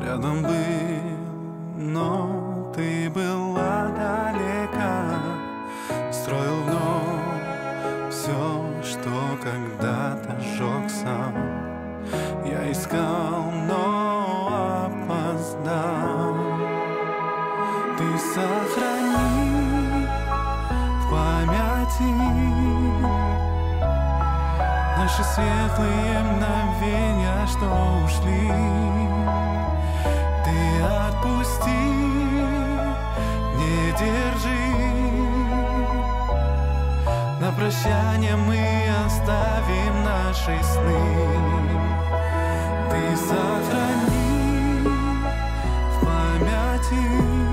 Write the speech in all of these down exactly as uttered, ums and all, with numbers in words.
Рядом был, но ты была далека. Строил вновь все, что когда-то сжег сам. Я искал, но опоздал. Ты сохрани в памяти наши светлые мгновения, что ушли. Ты отпусти, не держи. На прощание мы оставим наши сны. Ты сохрани в памяти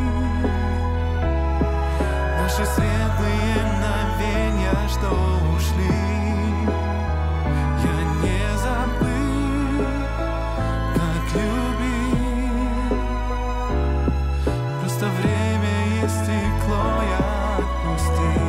наши светлые мгновения, что ушли. Я не забыл, как любил. Просто время истекло, я отпустил.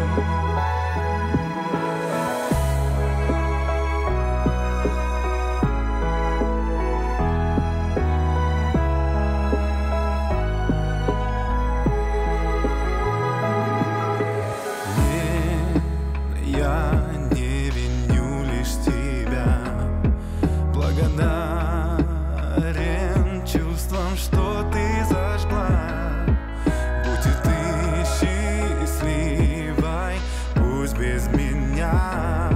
Благодарен чувствам, что ты зажгла. Будь и ты счастливой, пусть без меня.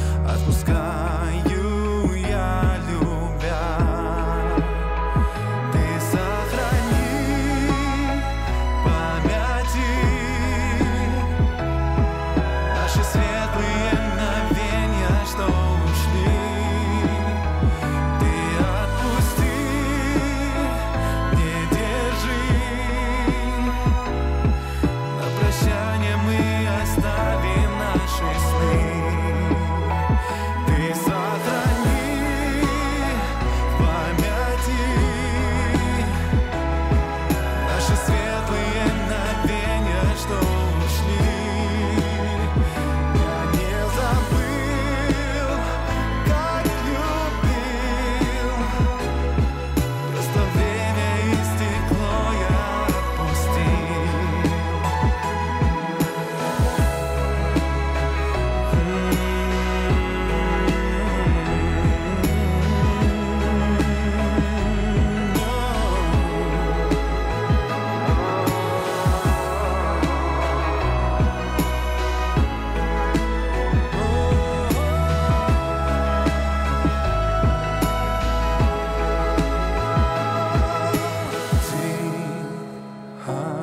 Отпускаю я, любя. Ты сохрани в памяти наши светлые мгновения, что ушли. Оставим наши сны. Ты сохрани в памяти наши светлые мгновения, что ушли. Я не забыл, как любил. Просто время истекло, я отпустил. Huh?